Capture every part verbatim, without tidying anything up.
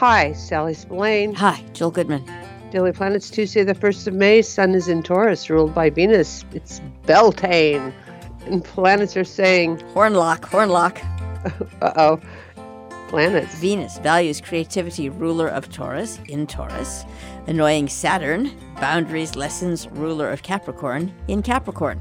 Hi, Sally Spillane. Hi, Jill Goodman. Daily Planets, Tuesday the first of May. Sun is in Taurus, ruled by Venus. It's Beltane. And planets are saying... Hornlock, Hornlock. Uh-oh. Planets. Venus values creativity, ruler of Taurus, in Taurus. Annoying Saturn, boundaries, lessons, ruler of Capricorn, in Capricorn.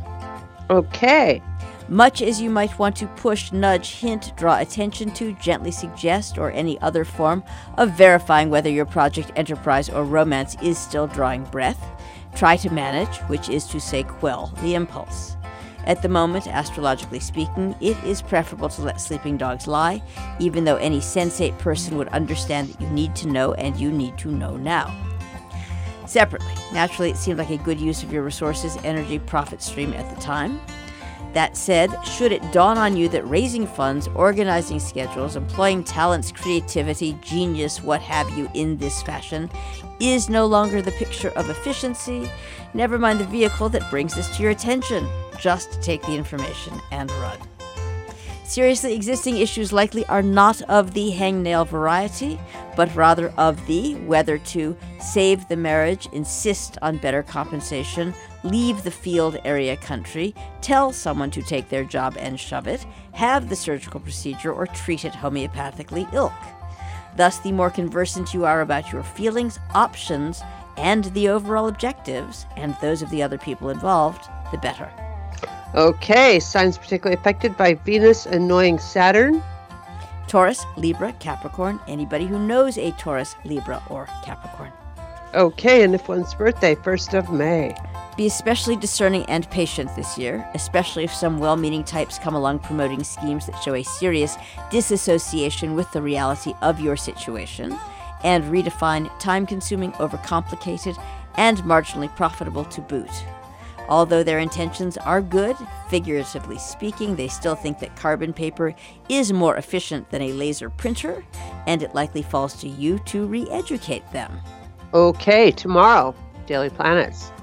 Okay. Much as you might want to push, nudge, hint, draw attention to, gently suggest, or any other form of verifying whether your project, enterprise, or romance is still drawing breath, try to manage, which is to say quell, the impulse. At the moment, astrologically speaking, it is preferable to let sleeping dogs lie, even though any sensate person would understand that you need to know and you need to know now. Separately, naturally, it seemed like a good use of your resources, energy, profit stream at the time. That said, should it dawn on you that raising funds, organizing schedules, employing talents, creativity, genius, what have you in this fashion is no longer the picture of efficiency, never mind the vehicle that brings this to your attention. Just take the information and run. Seriously, existing issues likely are not of the hangnail variety, but rather of the whether to save the marriage, insist on better compensation, leave the field area country, tell someone to take their job and shove it, have the surgical procedure, or treat it homeopathically ilk. Thus, the more conversant you are about your feelings, options, and the overall objectives, and those of the other people involved, the better. Okay, signs particularly affected by Venus annoying Saturn. Taurus, Libra, Capricorn, anybody who knows a Taurus, Libra, or Capricorn. Okay, and if one's birthday, first of May. Be especially discerning and patient this year, especially if some well-meaning types come along promoting schemes that show a serious disassociation with the reality of your situation, and redefine time-consuming, overcomplicated, and marginally profitable to boot. Although their intentions are good, figuratively speaking, they still think that carbon paper is more efficient than a laser printer, and it likely falls to you to re-educate them. Okay, tomorrow, Daily Planets.